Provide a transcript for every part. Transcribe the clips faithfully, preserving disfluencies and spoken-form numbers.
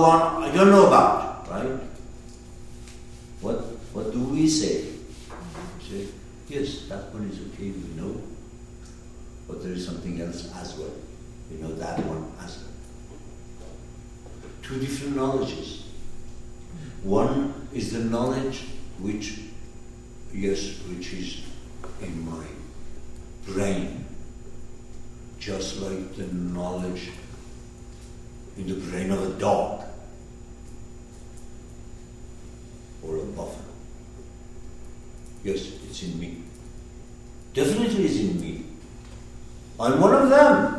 one I don't know about, right? What what do we say? We say, yes, that one is okay, we know. But there is something else as well. We know that one as well. Two different knowledges. One is the knowledge which, yes, which is in my brain, just like the knowledge in the brain of a dog or a buffalo. Yes, it's in me. Definitely it's in me. I'm one of them.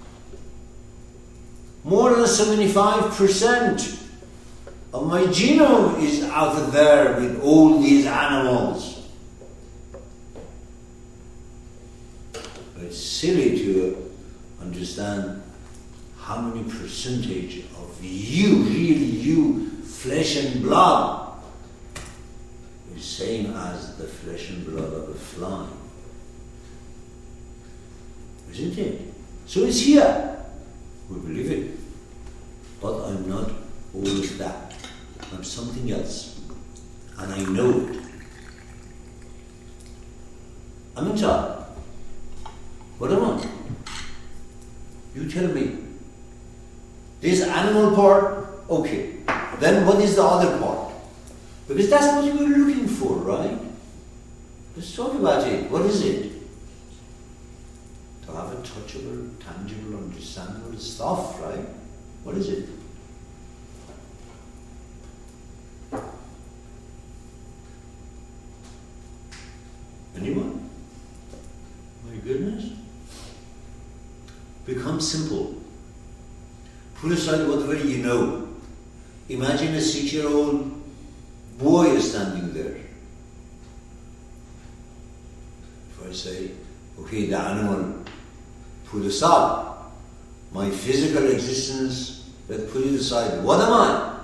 More than seventy-five percent of my genome is out there with all these animals. It's silly to understand how many percentage of you, really you, flesh and blood, is same as the flesh and blood of a fly. Isn't it? So it's here. We believe it. But I'm not all of that. I'm something else. And I know it. I'm in charge. What am I? You tell me. This animal part, okay. Then what is the other part? Because that's what you were looking for, right? Let's talk about it. What is it? To have a touchable, tangible, understandable stuff, right? What is it? Anyone? My goodness. Become simple. Put aside whatever you know. Imagine a six-year-old boy standing there. If I say, okay, the animal, put aside. My physical existence, let's put it aside. What am I?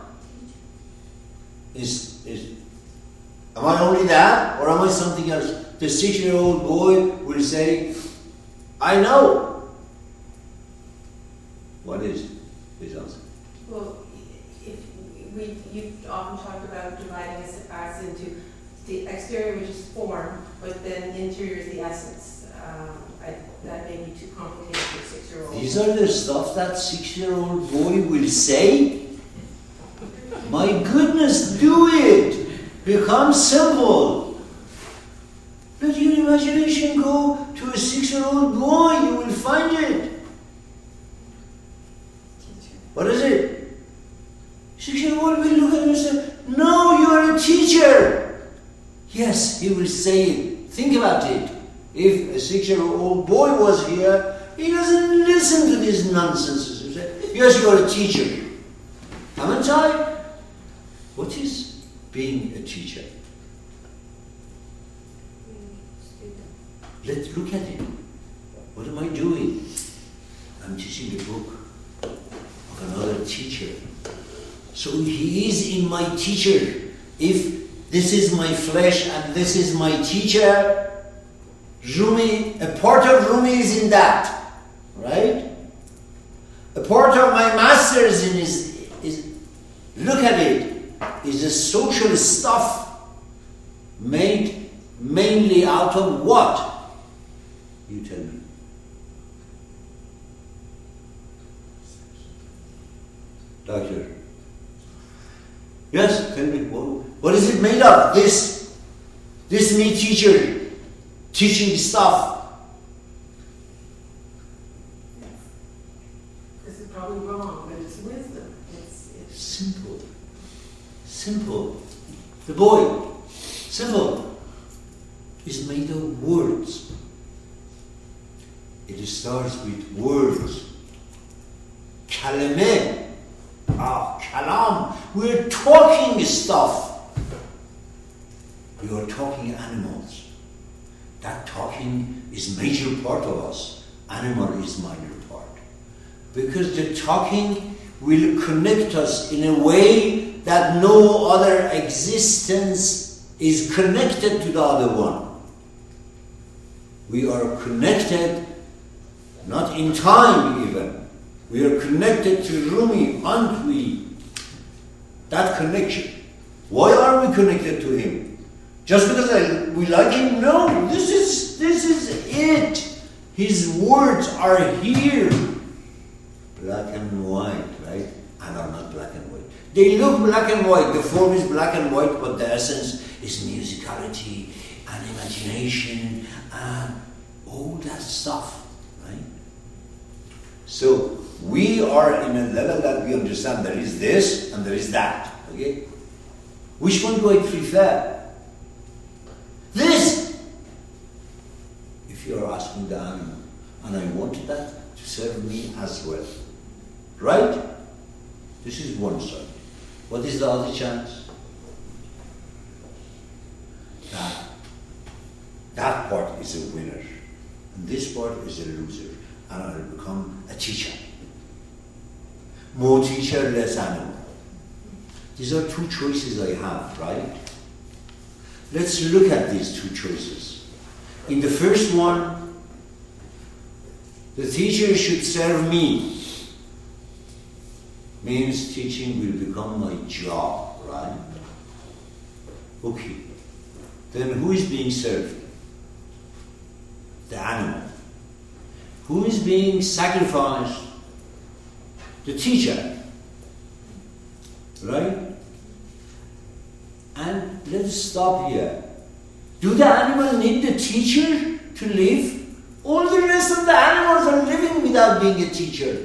Is, is, am I only that, or am I something else? The six-year-old boy will say, I know. What is his answer? Well, if we, you've often talked about dividing us, us into the exterior, which is form, but then the interior is the essence. Um, I, that may be too complicated for a six-year-old. These are the stuff that six-year-old boy will say? My goodness, do it! Become simple. Let your imagination go to a six-year-old boy, you will find it. What is it? Six-year-old will look at you and say, no, you are a teacher. Yes, he will say it. Think about it. If a six-year-old boy was here, he doesn't listen to these nonsense. He says, yes, you are a teacher. Haven't I? What is being a teacher? Let's look at it. What am I doing? I'm teaching a book of another teacher. So he is in my teacher. If this is my flesh and this is my teacher, Rumi, a part of Rumi is in that, right? A part of my master is in his, is, look at it, is a social stuff made mainly out of what? You tell me. Doctor. Yes, tell me, what, what is it made of? This, this me teacher. Teaching stuff. This is probably wrong, but it's wisdom. It's, it's simple. Simple. The boy, simple, is made of words. It starts with words. Kalameh. Ah, kalam. We're talking stuff. We are talking animals. That talking is major part of us. Animal is minor part. Because the talking will connect us in a way that no other existence is connected to the other one. We are connected, not in time even. We are connected to Rumi, aren't we? that connection. Why are we connected to him? Just because I, we like him? No, this is, this is it. His words are here. Black and white, right? And are not black and white. They look black and white. The form is black and white, but the essence is musicality and imagination and all that stuff, right? So we are in a level that we understand there is this and there is that, okay? Which one do I prefer? This! If you are asking the animal, and I wanted that to serve me as well. Right? This is one side. What is the other chance? That, that part is a winner. And this part is a loser. And I will become a teacher. More teacher, less animal. These are two choices I have, right? Let's look at these two choices. In the first one, the teacher should serve me. Means teaching will become my job, right? Okay. Then who is being served? The animal. Who is being sacrificed? The teacher. Right? And let's stop here. Do the animal need the teacher to live? All the rest of the animals are living without being a teacher.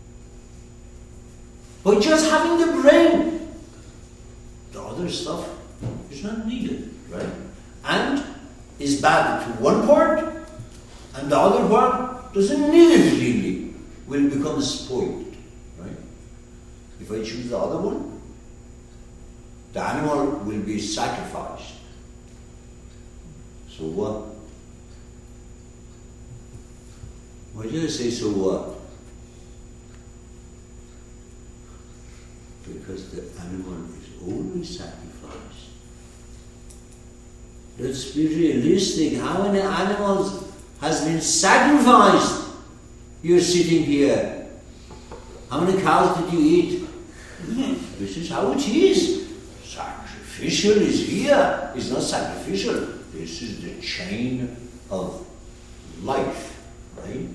By just having the brain. The other stuff is not needed, right? And is bad to one part, and the other part doesn't need it really. Will become spoiled, right? If I choose the other one, the animal will be sacrificed. So what? Why did I say so what? Because the animal is always sacrificed. Let's be realistic. How many animals has been sacrificed? You're sitting here. How many cows did you eat? This is how it is. Sacrificial is here. It's not sacrificial. This is the chain of life, right?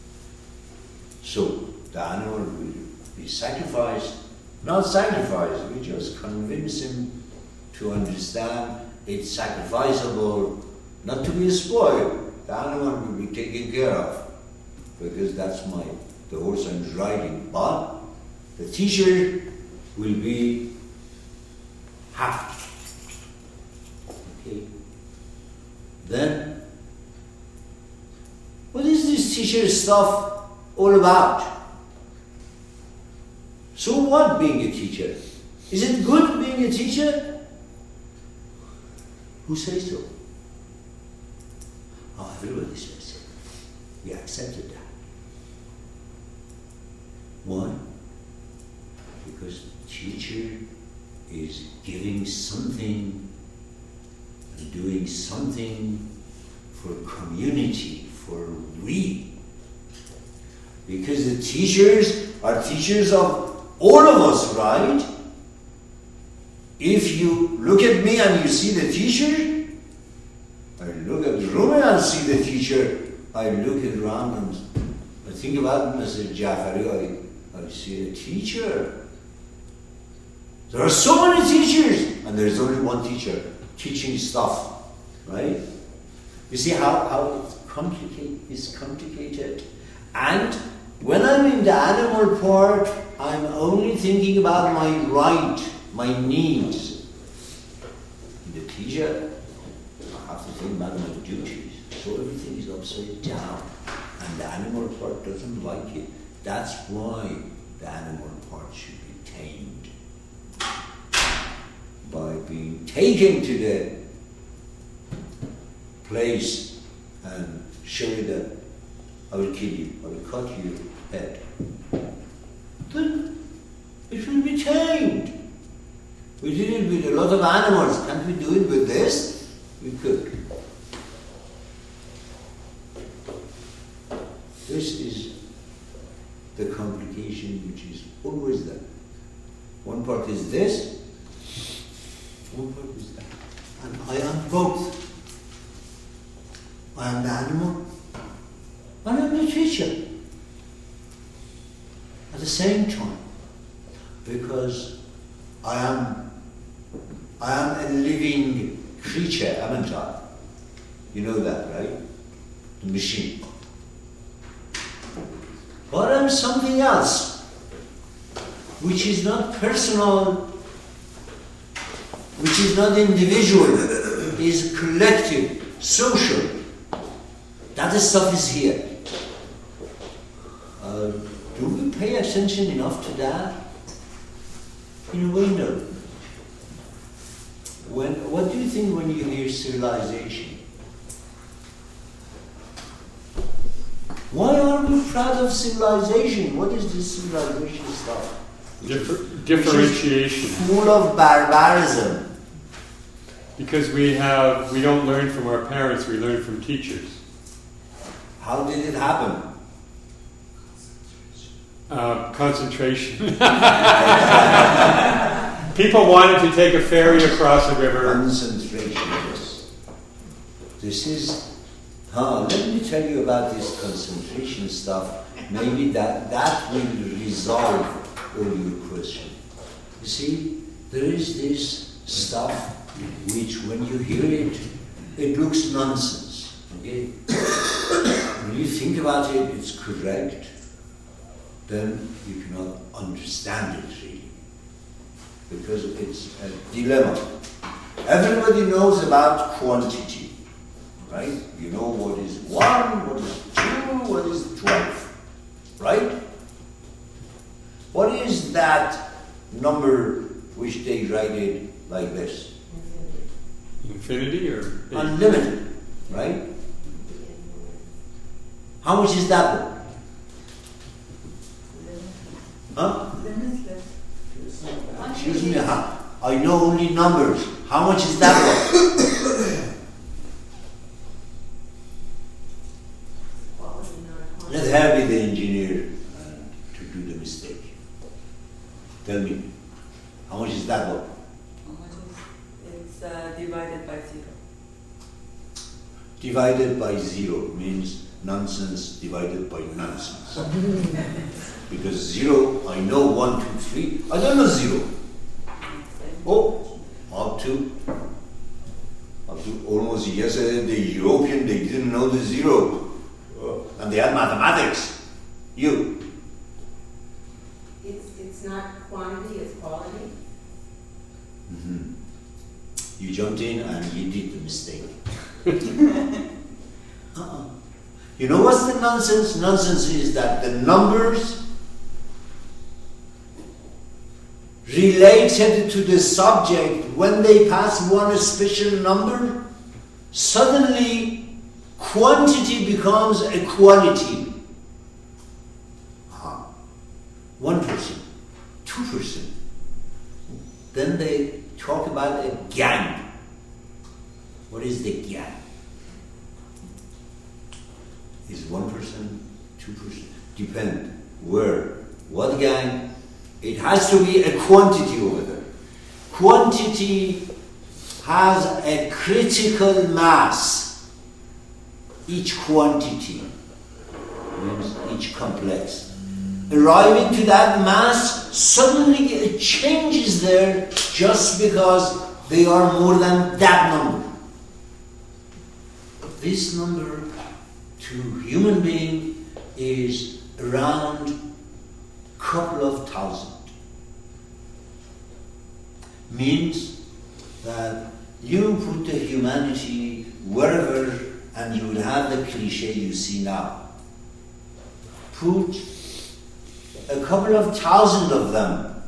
So the animal will be sacrificed. Not sacrifice, we just convince him to understand it's sacrificable, not to be spoiled. The animal will be taken care of, because that's my, the horse I'm riding. But the teacher will be happy. Okay. Then, what is this teacher stuff all about? So what being a teacher? Is it good being a teacher? Who says so? Oh, everybody says so. We accepted that. Why? Because the teacher is giving something and doing something for community, for we. Because the teachers are teachers of all of us, right? If you look at me and you see the teacher, I look at Rumi and see the teacher, I look at around and I think about Mister Jafari, I, I see a teacher. There are so many teachers, and there's only one teacher teaching stuff, right? You see how, how it's, complicated, it's complicated. And when I'm in the animal part, I'm only thinking about my right, my needs. In the teacher, I have to think about my duties. So everything is upside down. And the animal part doesn't like it. That's why the animal part should be tamed. By being taken to the place and show you that I will kill you, I will cut your head. Then it will be tamed. We did it with a lot of animals. Can't we do it with this? We could. This is the complication which is always there. One part is this, one part is that. And I am both. I am the animal, and I am the teacher at the same time, because I am, I am a living creature, haven't I? You know that, right? The machine. But I'm something else, which is not personal, which is not individual, is collective, social. That stuff is here. Uh, do we pay attention enough to that? In a way, no. When, what do you think when you hear civilization? Why are we proud of civilization? What is this civilization stuff? Differ- differentiation. Full of barbarism. Because we have, we don't learn from our parents, we learn from teachers. How did it happen? Uh, concentration. People wanted to take a ferry across a river. Concentration, yes. This is, huh, let me tell you about this concentration stuff. Maybe that, that will resolve all your question. You see, there is this stuff which when you hear it, it looks nonsense. Okay? When you think about it, it's correct. Then you cannot understand it really. Because it's a dilemma. Everybody knows about quantity, right? You know what is one, what is two, what is twelve, right? What is that number which they write it like this? Infinity or? Unlimited, right? How much is that one? Huh? Excuse me, huh? I know only numbers. How much is that one? Let her be the engineer uh, to do the mistake. Tell me, how much is that one? It's uh, divided by zero. Divided by zero means nonsense divided by nonsense. Because zero, I know one, two, three. I don't know zero. Oh, up to, up to almost yesterday, the European, they didn't know the zero. And they had mathematics. You. It's, it's not quantity, it's quality. Mm-hmm. You jumped in and you did the mistake. uh-uh. You know what's the nonsense? Nonsense is that the numbers related to the subject, when they pass one special number, suddenly quantity becomes a quality. Ah. One person, two person. Then they talk about a gang. What is the gang? Is one person, two person? Depend where, what gang? It has to be a quantity over there. Quantity has a critical mass. Each quantity means each complex. Arriving to that mass, suddenly it changes there just because they are more than that number. This number to human being is around couple of thousand. Means that you put the humanity wherever and you will have the cliche you see now. Put a couple of thousand of them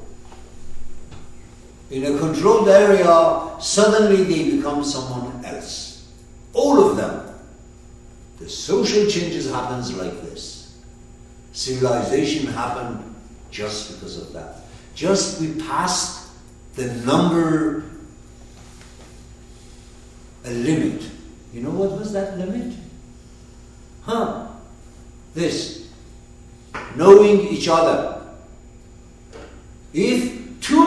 in a controlled area, suddenly they become someone else. All of them. The social changes happens like this. Civilization happened just because of that. Just we passed the number, a limit. You know what was that limit? Huh. This. Knowing each other. If